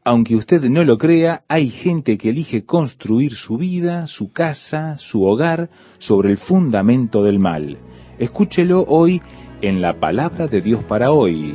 Aunque usted no lo crea, hay gente que elige construir su vida, su casa, su hogar, sobre el fundamento del mal. Escúchelo hoy en la Palabra de Dios para hoy.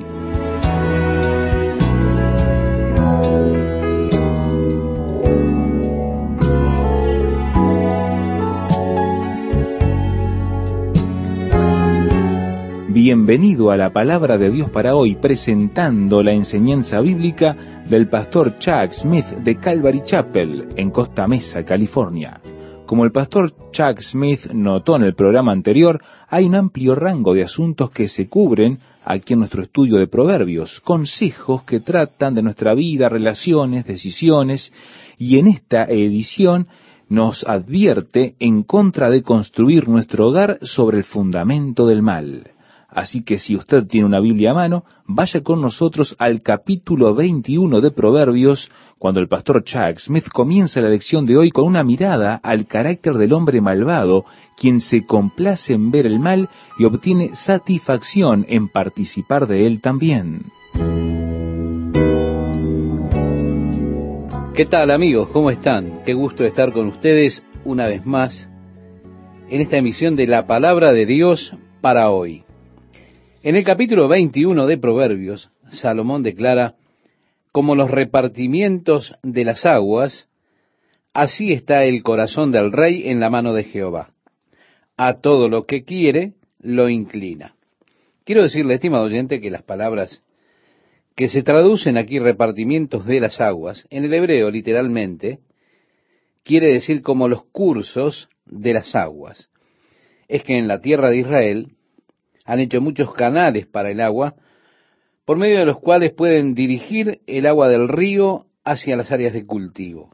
Bienvenido a la Palabra de Dios para hoy, presentando la enseñanza bíblica del pastor Chuck Smith de Calvary Chapel, en Costa Mesa, California. Como el pastor Chuck Smith notó en el programa anterior, hay un amplio rango de asuntos que se cubren aquí en nuestro estudio de Proverbios, consejos que tratan de nuestra vida, relaciones, decisiones, y en esta edición nos advierte en contra de construir nuestro hogar sobre el fundamento del mal. Así que si usted tiene una Biblia a mano, vaya con nosotros al capítulo 21 de Proverbios, cuando el pastor Chuck Smith comienza la lección de hoy con una mirada al carácter del hombre malvado, quien se complace en ver el mal y obtiene satisfacción en participar de él también. ¿Qué tal, amigos? ¿Cómo están? Qué gusto estar con ustedes una vez más en esta emisión de la Palabra de Dios para hoy. En el capítulo 21 de Proverbios, Salomón declara: como los repartimientos de las aguas, así está el corazón del rey en la mano de Jehová. A todo lo que quiere, lo inclina. Quiero decirle, estimado oyente, que las palabras que se traducen aquí repartimientos de las aguas, en el hebreo literalmente, quiere decir como los cursos de las aguas. Es que en la tierra de Israel han hecho muchos canales para el agua, por medio de los cuales pueden dirigir el agua del río hacia las áreas de cultivo.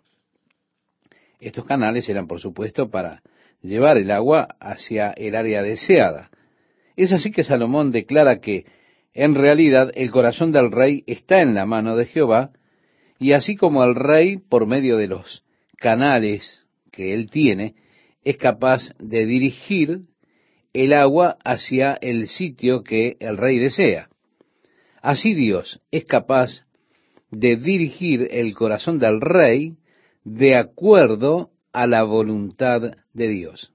Estos canales eran, por supuesto, para llevar el agua hacia el área deseada. Es así que Salomón declara que, en realidad, el corazón del rey está en la mano de Jehová, y así como el rey, por medio de los canales que él tiene, es capaz de dirigir el agua hacia el sitio que el rey desea. Así Dios es capaz de dirigir el corazón del rey de acuerdo a la voluntad de Dios.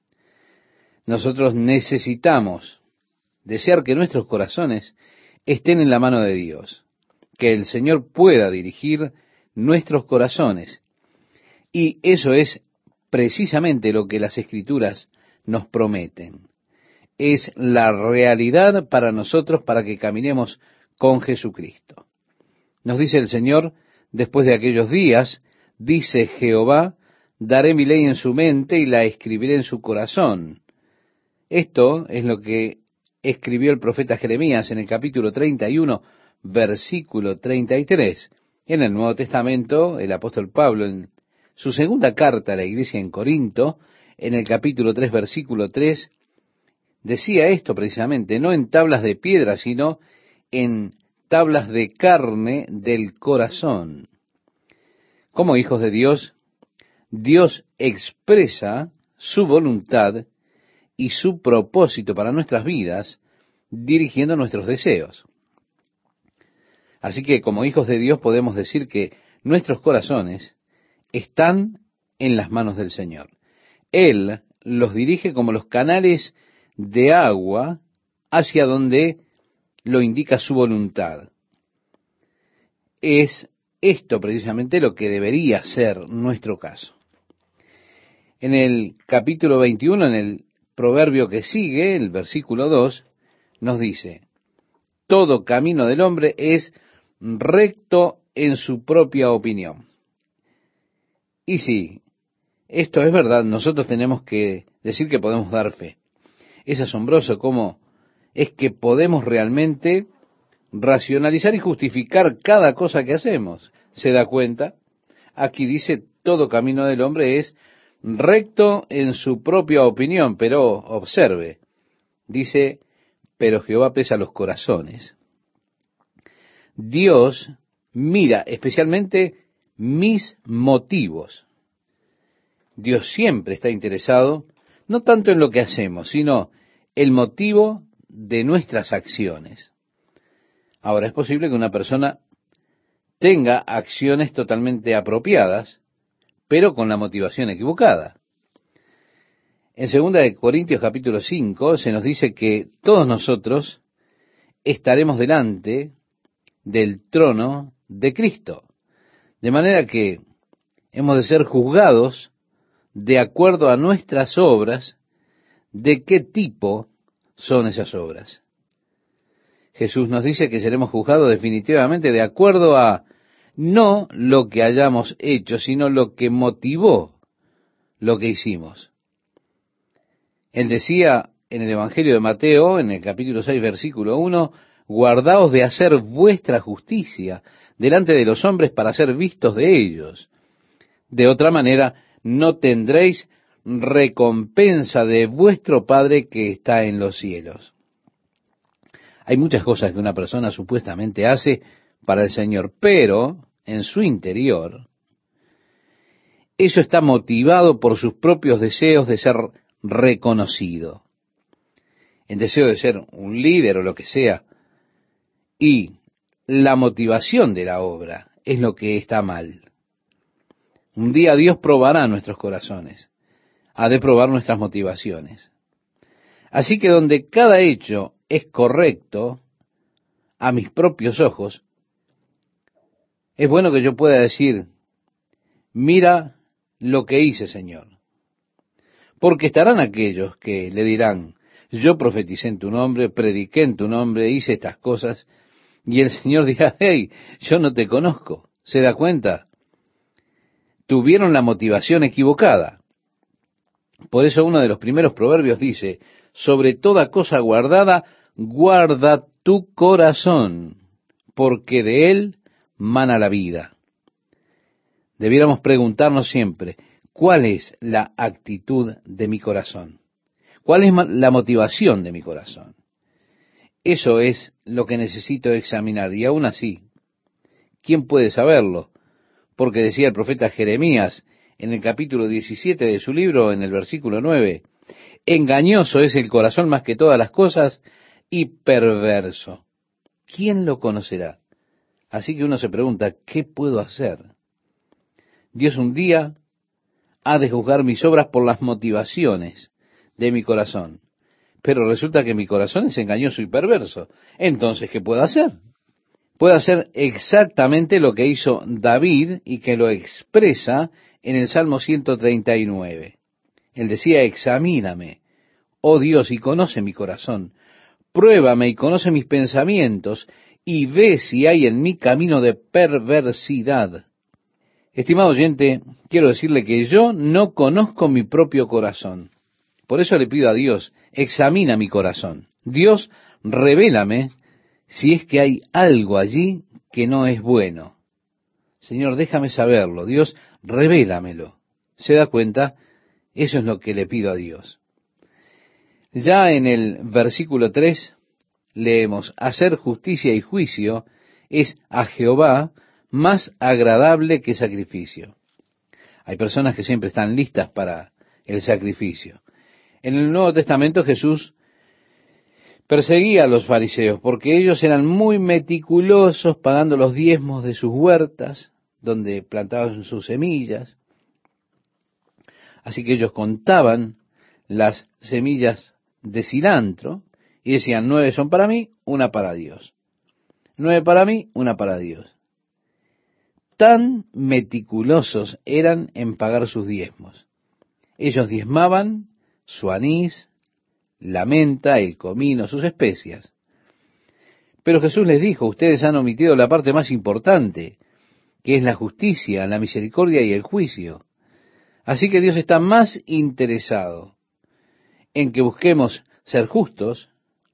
Nosotros necesitamos desear que nuestros corazones estén en la mano de Dios, que el Señor pueda dirigir nuestros corazones. Y eso es precisamente lo que las Escrituras nos prometen. Es la realidad para nosotros para que caminemos con Jesucristo. Nos dice el Señor: después de aquellos días, dice Jehová, daré mi ley en su mente y la escribiré en su corazón. Esto es lo que escribió el profeta Jeremías en el capítulo 31, versículo 33. En el Nuevo Testamento, el apóstol Pablo, en su segunda carta a la iglesia en Corinto, en el capítulo 3, versículo 3, decía esto precisamente: no en tablas de piedra, sino en tablas de carne del corazón. Como hijos de Dios, Dios expresa su voluntad y su propósito para nuestras vidas, dirigiendo nuestros deseos. Así que como hijos de Dios podemos decir que nuestros corazones están en las manos del Señor. Él los dirige como los canales de agua hacia donde lo indica su voluntad. Es esto precisamente lo que debería ser nuestro caso. En el capítulo 21, en el proverbio que sigue, el versículo 2, nos dice: todo camino del hombre es recto en su propia opinión. Y sí, esto es verdad, nosotros tenemos que decir que podemos dar fe. Es asombroso cómo es que podemos realmente racionalizar y justificar cada cosa que hacemos. ¿Se da cuenta? Aquí dice: todo camino del hombre es recto en su propia opinión, pero observe, dice: pero Jehová pesa los corazones. Dios mira especialmente mis motivos. Dios siempre está interesado no tanto en lo que hacemos, sino el motivo de nuestras acciones. Ahora, es posible que una persona tenga acciones totalmente apropiadas, pero con la motivación equivocada. En 2 Corintios capítulo 5 se nos dice que todos nosotros estaremos delante del trono de Cristo, de manera que hemos de ser juzgados de acuerdo a nuestras obras, de qué tipo son esas obras. Jesús nos dice que seremos juzgados definitivamente de acuerdo a no lo que hayamos hecho, sino lo que motivó lo que hicimos. Él decía en el Evangelio de Mateo, en el capítulo 6, versículo 1, guardaos de hacer vuestra justicia delante de los hombres para ser vistos de ellos. De otra manera, no tendréis recompensa de vuestro Padre que está en los cielos. Hay muchas cosas que una persona supuestamente hace para el Señor, pero en su interior, eso está motivado por sus propios deseos de ser reconocido, el deseo de ser un líder o lo que sea, y la motivación de la obra es lo que está mal. Un día Dios probará nuestros corazones, ha de probar nuestras motivaciones. Así que donde cada hecho es correcto a mis propios ojos, es bueno que yo pueda decir, mira lo que hice, Señor. Porque estarán aquellos que le dirán, yo profeticé en tu nombre, prediqué en tu nombre, hice estas cosas, y el Señor dirá, hey, yo no te conozco. ¿Se da cuenta? Tuvieron la motivación equivocada. Por eso uno de los primeros proverbios dice, sobre toda cosa guardada, guarda tu corazón, porque de él mana la vida. Debiéramos preguntarnos siempre, ¿cuál es la actitud de mi corazón? ¿Cuál es la motivación de mi corazón? Eso es lo que necesito examinar. Y aún así, ¿quién puede saberlo? Porque decía el profeta Jeremías en el capítulo 17 de su libro, en el versículo 9, engañoso es el corazón más que todas las cosas y perverso. ¿Quién lo conocerá? Así que uno se pregunta, ¿qué puedo hacer? Dios un día ha de juzgar mis obras por las motivaciones de mi corazón. Pero resulta que mi corazón es engañoso y perverso. Entonces, ¿qué puedo hacer? Puedo hacer exactamente lo que hizo David y que lo expresa en el Salmo 139. Él decía, examíname, oh Dios, y conoce mi corazón. Pruébame y conoce mis pensamientos y ve si hay en mí camino de perversidad. Estimado oyente, quiero decirle que yo no conozco mi propio corazón. Por eso le pido a Dios, examina mi corazón. Dios, revélame si es que hay algo allí que no es bueno. Señor, déjame saberlo. Dios, revélamelo. ¿Se da cuenta? Eso es lo que le pido a Dios. Ya en el versículo 3 leemos, hacer justicia y juicio es a Jehová más agradable que sacrificio. Hay personas que siempre están listas para el sacrificio. En el Nuevo Testamento Jesús perseguía a los fariseos porque ellos eran muy meticulosos pagando los diezmos de sus huertas, donde plantaban sus semillas. Así que ellos contaban las semillas de cilantro y decían, 9 son para mí, una para Dios. 9 para mí, una para Dios. Tan meticulosos eran en pagar sus diezmos. Ellos diezmaban su anís, la menta, el comino, sus especias. Pero Jesús les dijo, ustedes han omitido la parte más importante, que es la justicia, la misericordia y el juicio. Así que Dios está más interesado en que busquemos ser justos,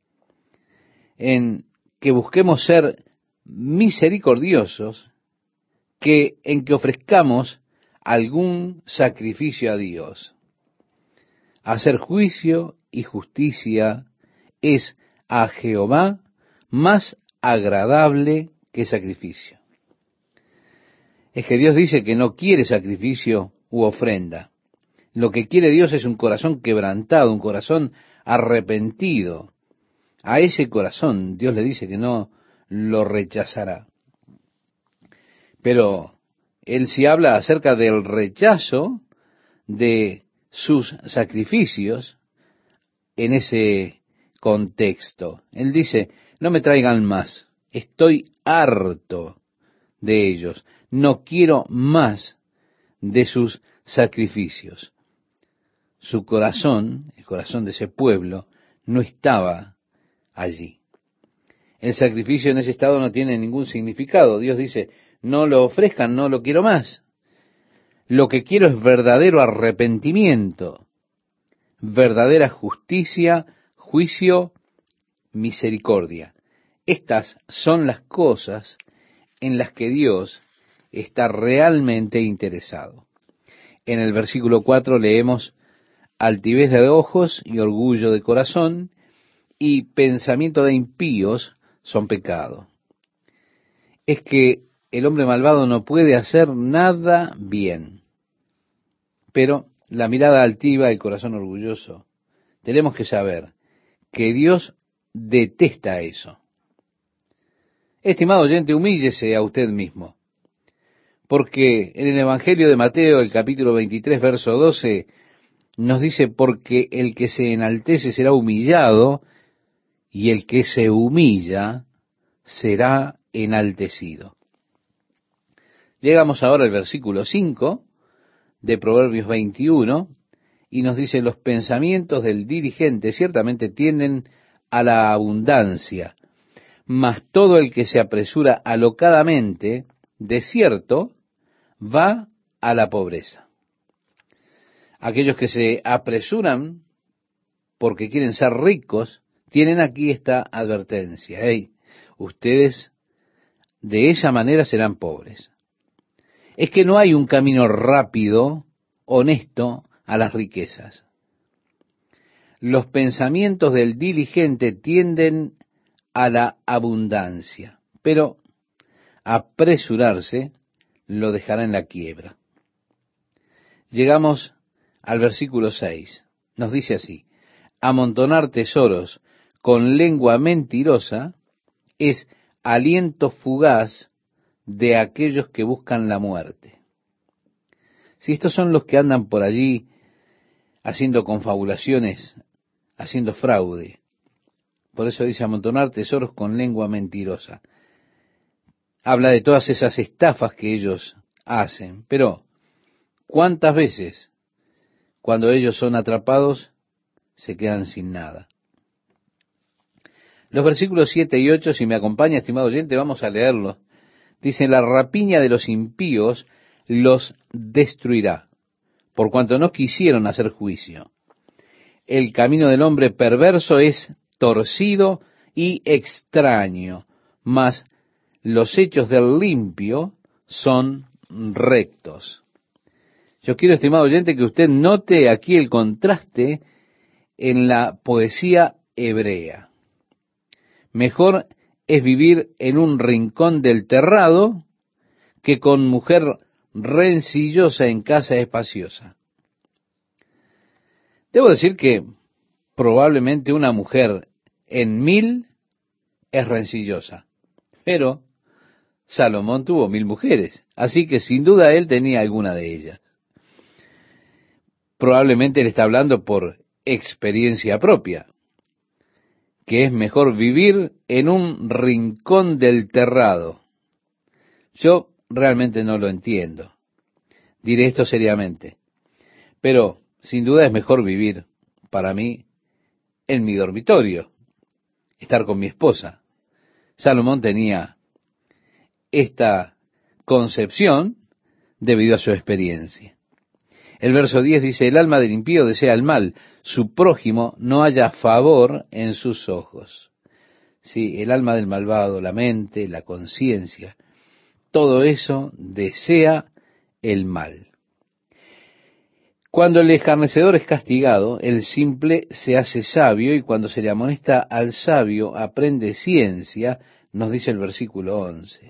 en que busquemos ser misericordiosos, que en que ofrezcamos algún sacrificio a Dios. Hacer juicio y justicia es a Jehová más agradable que sacrificio. Es que Dios dice que no quiere sacrificio u ofrenda. Lo que quiere Dios es un corazón quebrantado, un corazón arrepentido. A ese corazón Dios le dice que no lo rechazará. Pero él sí habla acerca del rechazo de sus sacrificios en ese contexto. Él dice, no me traigan más, estoy harto de ellos, no quiero más de sus sacrificios. Su corazón, el corazón de ese pueblo, no estaba allí. El sacrificio en ese estado no tiene ningún significado. Dios dice, no lo ofrezcan, no lo quiero más. Lo que quiero es verdadero arrepentimiento, verdadera justicia, juicio, misericordia. Estas son las cosas en las que Dios está realmente interesado. En el versículo 4 leemos, altivez de ojos y orgullo de corazón y pensamiento de impíos son pecado. Es que el hombre malvado no puede hacer nada bien. Pero la mirada altiva, el corazón orgulloso, tenemos que saber que Dios detesta eso. Estimado oyente, humíllese a usted mismo. Porque en el Evangelio de Mateo, el capítulo 23, verso 12, nos dice, porque el que se enaltece será humillado, y el que se humilla será enaltecido. Llegamos ahora al versículo 5 de Proverbios 21, y nos dice, los pensamientos del diligente ciertamente tienden a la abundancia, mas todo el que se apresura alocadamente, de cierto, va a la pobreza. Aquellos que se apresuran porque quieren ser ricos, tienen aquí esta advertencia. Hey, ustedes de esa manera serán pobres. Es que no hay un camino rápido, honesto, a las riquezas. Los pensamientos del diligente tienden a la abundancia, pero apresurarse lo dejará en la quiebra. Llegamos al versículo 6. Nos dice así, amontonar tesoros con lengua mentirosa es aliento fugaz de aquellos que buscan la muerte. Si estos son los que andan por allí haciendo confabulaciones, haciendo fraude. Por eso dice amontonar tesoros con lengua mentirosa. Habla de todas esas estafas que ellos hacen. Pero, ¿cuántas veces cuando ellos son atrapados se quedan sin nada? Los versículos 7 y 8, si me acompaña, estimado oyente, vamos a leerlos. Dice, la rapiña de los impíos los destruirá, por cuanto no quisieron hacer juicio. El camino del hombre perverso es torcido y extraño, mas los hechos del limpio son rectos. Yo quiero, estimado oyente, que usted note aquí el contraste en la poesía hebrea. Mejor es vivir en un rincón del terrado que con mujer rencillosa en casa espaciosa. Debo decir que probablemente una mujer en 1000 es rencillosa, pero Salomón tuvo 1000 mujeres, así que sin duda él tenía alguna de ellas. Probablemente él está hablando por experiencia propia, que es mejor vivir en un rincón del terrado. Yo realmente no lo entiendo. Diré esto seriamente. Pero sin duda es mejor vivir, para mí, en mi dormitorio, estar con mi esposa. Salomón tenía esta concepción debido a su experiencia. El verso 10 dice, el alma del impío desea el mal, su prójimo no halla favor en sus ojos. Sí, el alma del malvado, la mente, la conciencia, todo eso desea el mal. Cuando el escarnecedor es castigado, el simple se hace sabio, y cuando se le amonesta al sabio aprende ciencia, nos dice el versículo 11.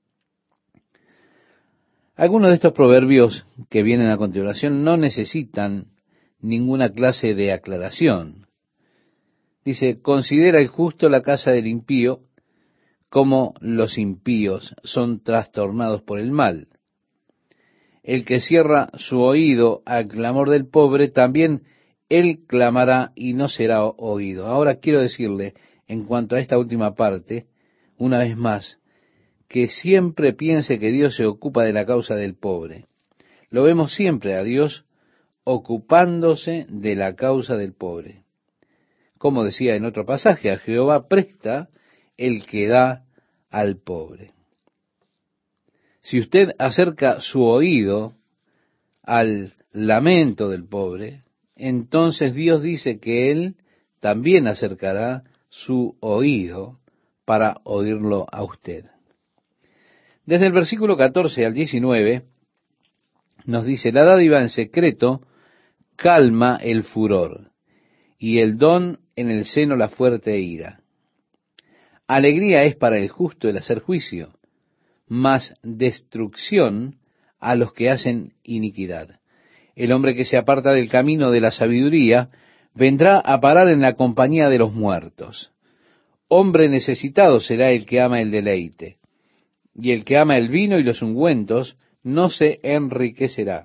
Algunos de estos proverbios que vienen a continuación no necesitan ninguna clase de aclaración. Dice, considera el justo la casa del impío, como los impíos son trastornados por el mal. El que cierra su oído al clamor del pobre, también él clamará y no será oído. Ahora quiero decirle, en cuanto a esta última parte, una vez más, que siempre piense que Dios se ocupa de la causa del pobre. Lo vemos siempre a Dios ocupándose de la causa del pobre. Como decía en otro pasaje, a Jehová presta el que da al pobre. Si usted acerca su oído al lamento del pobre, entonces Dios dice que Él también acercará su oído para oírlo a usted. Desde el versículo 14 al 19 nos dice, la dádiva en secreto calma el furor, y el don en el seno la fuerte ira. Alegría es para el justo el hacer juicio, mas destrucción a los que hacen iniquidad. El hombre que se aparta del camino de la sabiduría vendrá a parar en la compañía de los muertos. Hombre necesitado será el que ama el deleite, y el que ama el vino y los ungüentos no se enriquecerá.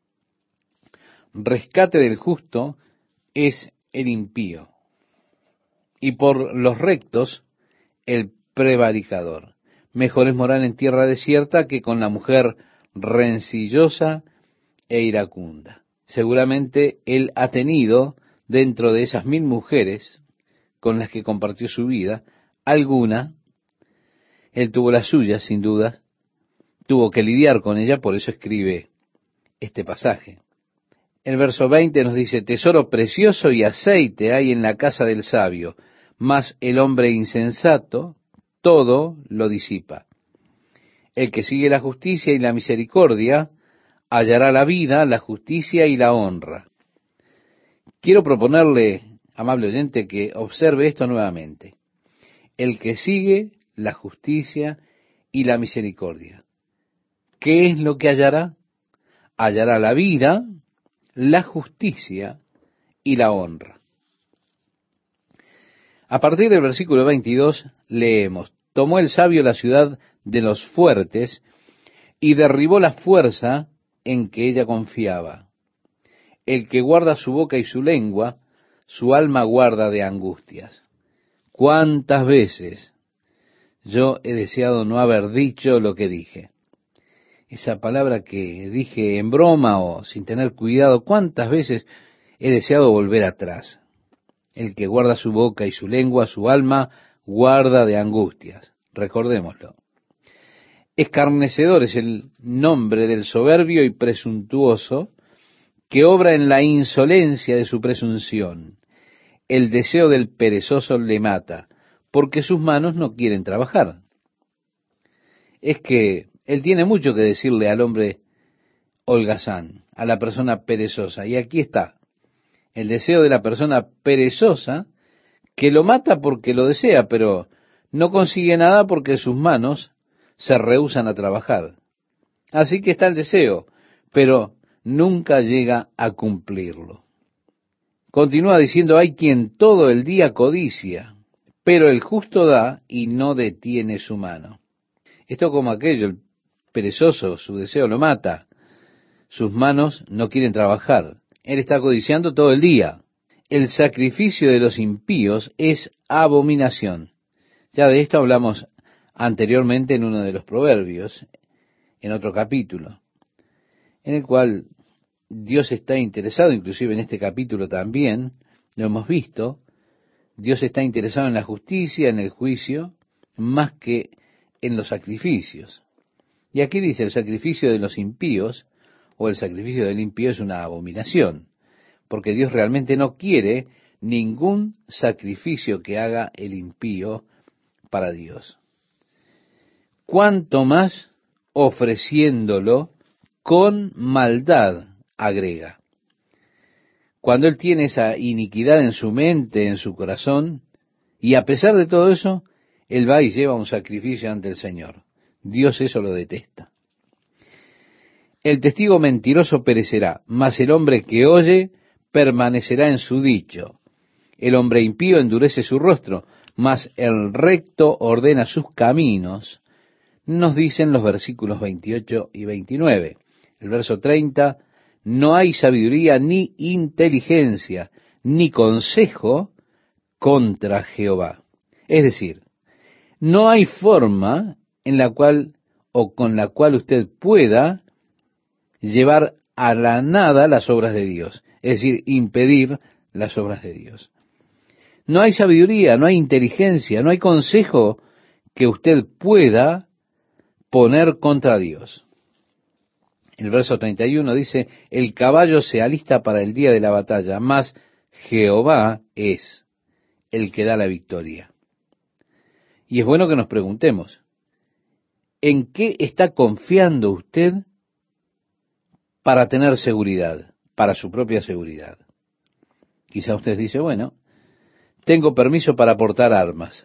Rescate del justo es el impío, y por los rectos el prevaricador. Mejor es morar en tierra desierta que con la mujer rencillosa e iracunda. Seguramente él ha tenido, dentro de esas 1000 mujeres con las que compartió su vida, alguna, él tuvo la suya, sin duda, tuvo que lidiar con ella, por eso escribe este pasaje. El verso 20 nos dice, tesoro precioso y aceite hay en la casa del sabio, mas el hombre insensato todo lo disipa. El que sigue la justicia y la misericordia hallará la vida, la justicia y la honra. Quiero proponerle, amable oyente, que observe esto nuevamente. El que sigue la justicia y la misericordia. ¿Qué es lo que hallará? Hallará la vida, la justicia y la honra. A partir del versículo 22 leemos, tomó el sabio la ciudad de los fuertes y derribó la fuerza en que ella confiaba. El que guarda su boca y su lengua, su alma guarda de angustias. ¿Cuántas veces yo he deseado no haber dicho lo que dije? Esa palabra que dije en broma o sin tener cuidado, ¿cuántas veces he deseado volver atrás? El que guarda su boca y su lengua, su alma guarda de angustias. Recordémoslo. Escarnecedor es el nombre del soberbio y presuntuoso que obra en la insolencia de su presunción. El deseo del perezoso le mata, porque sus manos no quieren trabajar. Es que él tiene mucho que decirle al hombre holgazán, a la persona perezosa. Y aquí está, el deseo de la persona perezosa que lo mata porque lo desea, pero no consigue nada porque sus manos se rehúsan a trabajar. Así que está el deseo, pero nunca llega a cumplirlo. Continúa diciendo, hay quien todo el día codicia, pero el justo da y no detiene su mano. Esto como aquello, el perezoso, su deseo lo mata, sus manos no quieren trabajar. Él está codiciando todo el día. El sacrificio de los impíos es abominación. Ya de esto hablamos anteriormente en uno de los proverbios, en otro capítulo, en el cual Dios está interesado, inclusive en este capítulo también, lo hemos visto, Dios está interesado en la justicia, en el juicio, más que en los sacrificios. Y aquí dice, el sacrificio de los impíos, o el sacrificio del impío es una abominación, porque Dios realmente no quiere ningún sacrificio que haga el impío para Dios. Cuanto más ofreciéndolo con maldad, agrega. Cuando él tiene esa iniquidad en su mente, en su corazón, y a pesar de todo eso, él va y lleva un sacrificio ante el Señor. Dios eso lo detesta. El testigo mentiroso perecerá, mas el hombre que oye permanecerá en su dicho. El hombre impío endurece su rostro, mas el recto ordena sus caminos, nos dicen los versículos 28 y 29. El verso 30, no hay sabiduría ni inteligencia, ni consejo contra Jehová. Es decir, no hay forma en la cual o con la cual usted pueda llevar a la nada las obras de Dios, es decir, impedir las obras de Dios. No hay sabiduría, no hay inteligencia, no hay consejo que usted pueda poner contra Dios. El verso 31 dice, el caballo se alista para el día de la batalla, mas Jehová es el que da la victoria. Y es bueno que nos preguntemos, ¿en qué está confiando usted para tener seguridad, para su propia seguridad? Quizá usted dice, bueno, tengo permiso para portar armas.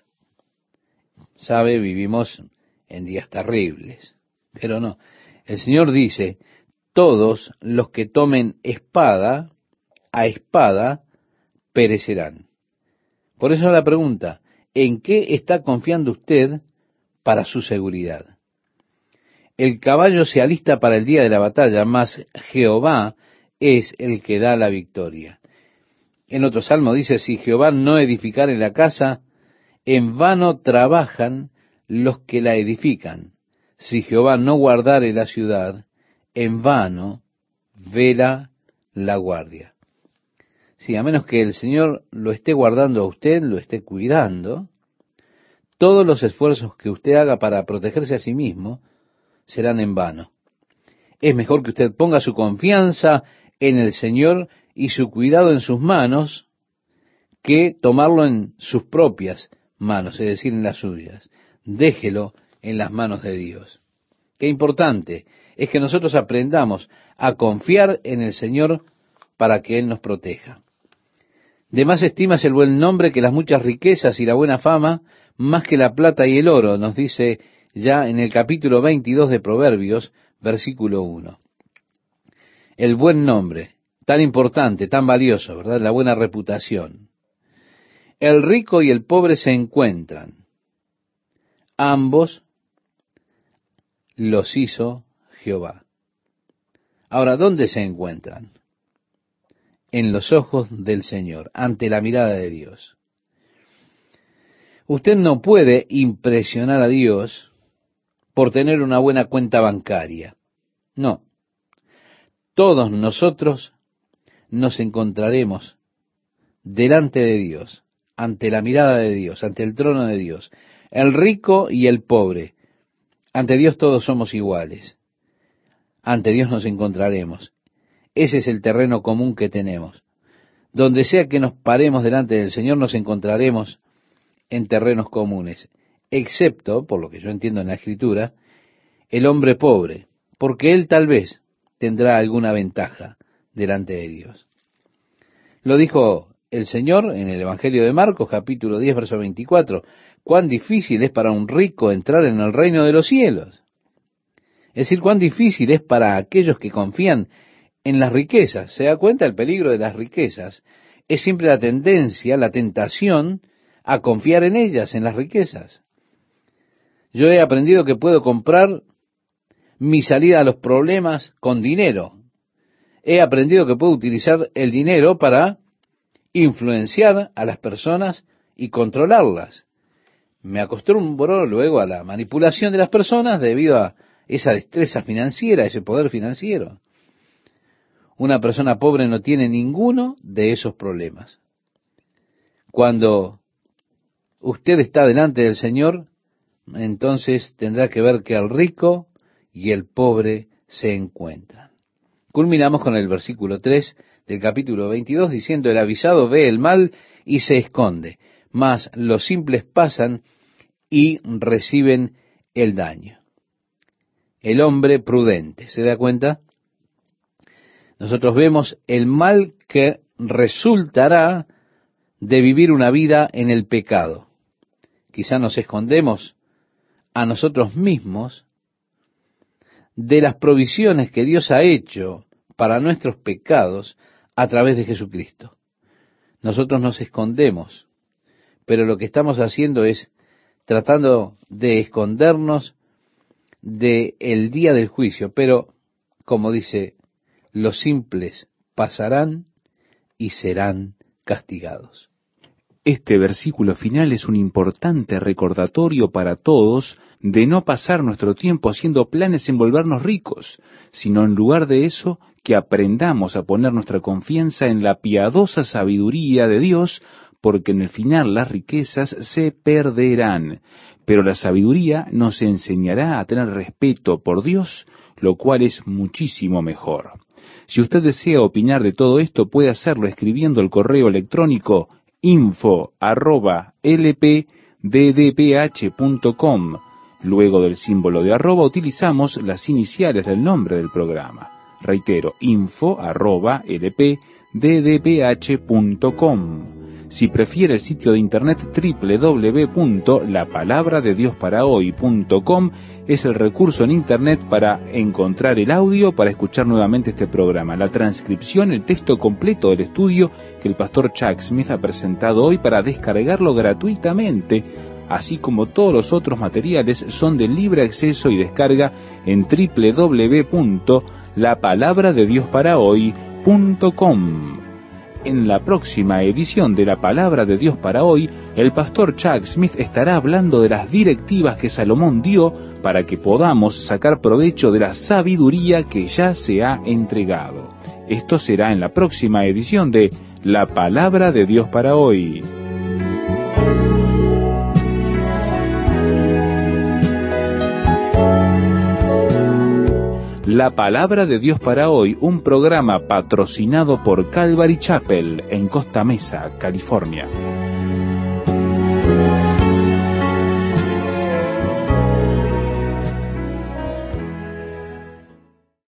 Sabe, vivimos en días terribles, pero no. El Señor dice, todos los que tomen espada, a espada perecerán. Por eso la pregunta, ¿en qué está confiando usted para su seguridad? El caballo se alista para el día de la batalla, mas Jehová es el que da la victoria. En otro salmo dice, si Jehová no edificare la casa, en vano trabajan los que la edifican. Si Jehová no guardare la ciudad, en vano vela la guardia. Sí, a menos que el Señor lo esté guardando a usted, lo esté cuidando, todos los esfuerzos que usted haga para protegerse a sí mismo serán en vano. Es mejor que usted ponga su confianza en el Señor y su cuidado en sus manos, que tomarlo en sus propias manos, es decir, en las suyas. Déjelo en las manos de Dios. Qué importante es que nosotros aprendamos a confiar en el Señor para que Él nos proteja. De más estima es el buen nombre que las muchas riquezas y la buena fama, más que la plata y el oro, nos dice ya en el capítulo 22 de Proverbios, versículo 1. El buen nombre, tan importante, tan valioso, ¿verdad? La buena reputación. El rico y el pobre se encuentran. Ambos los hizo Jehová. Ahora, ¿dónde se encuentran? En los ojos del Señor, ante la mirada de Dios. Usted no puede impresionar a Dios por tener una buena cuenta bancaria. No. Todos nosotros nos encontraremos delante de Dios, ante la mirada de Dios, ante el trono de Dios. El rico y el pobre. Ante Dios todos somos iguales. Ante Dios nos encontraremos. Ese es el terreno común que tenemos. Donde sea que nos paremos delante del Señor, nos encontraremos en terrenos comunes, excepto, por lo que yo entiendo en la Escritura, el hombre pobre, porque él tal vez tendrá alguna ventaja delante de Dios. Lo dijo el Señor en el Evangelio de Marcos, capítulo 10, verso 24, cuán difícil es para un rico entrar en el reino de los cielos. Es decir, cuán difícil es para aquellos que confían en las riquezas. ¿Se da cuenta el peligro de las riquezas? Es siempre la tendencia, la tentación a confiar en ellas, en las riquezas. Yo he aprendido que puedo comprar mi salida a los problemas con dinero. He aprendido que puedo utilizar el dinero para influenciar a las personas y controlarlas. Me acostumbro luego a la manipulación de las personas debido a esa destreza financiera, ese poder financiero. Una persona pobre no tiene ninguno de esos problemas. Cuando usted está delante del Señor, entonces tendrá que ver que el rico y el pobre se encuentran. Culminamos con el versículo 3 del capítulo 22 diciendo, el avisado ve el mal y se esconde, mas los simples pasan y reciben el daño. El hombre prudente, ¿se da cuenta? Nosotros vemos el mal que resultará de vivir una vida en el pecado. Quizá nos escondemos a nosotros mismos de las provisiones que Dios ha hecho para nuestros pecados a través de Jesucristo. Nosotros nos escondemos, pero lo que estamos haciendo es tratando de escondernos del día del juicio. Pero, como dice, los simples pasarán y serán castigados. Este versículo final es un importante recordatorio para todos de no pasar nuestro tiempo haciendo planes en volvernos ricos, sino en lugar de eso, que aprendamos a poner nuestra confianza en la piadosa sabiduría de Dios, porque en el final las riquezas se perderán, pero la sabiduría nos enseñará a tener respeto por Dios, lo cual es muchísimo mejor. Si usted desea opinar de todo esto, puede hacerlo escribiendo el correo electrónico info@lpddph.com. Luego del símbolo de arroba utilizamos las iniciales del nombre del programa. Reitero, info@lpddph.com. Si prefiere el sitio de internet www.lapalabradeDiosParaHoy.com, es el recurso en internet para encontrar el audio, para escuchar nuevamente este programa, la transcripción, el texto completo del estudio que el pastor Chuck Smith ha presentado hoy, para descargarlo gratuitamente, así como todos los otros materiales son de libre acceso y descarga en www.lapalabradeDiosParaHoy.com. En la próxima edición de La Palabra de Dios para Hoy, el pastor Chuck Smith estará hablando de las directivas que Salomón dio para que podamos sacar provecho de la sabiduría que ya se ha entregado. Esto será en la próxima edición de La Palabra de Dios para Hoy. La Palabra de Dios para Hoy, un programa patrocinado por Calvary Chapel en Costa Mesa, California.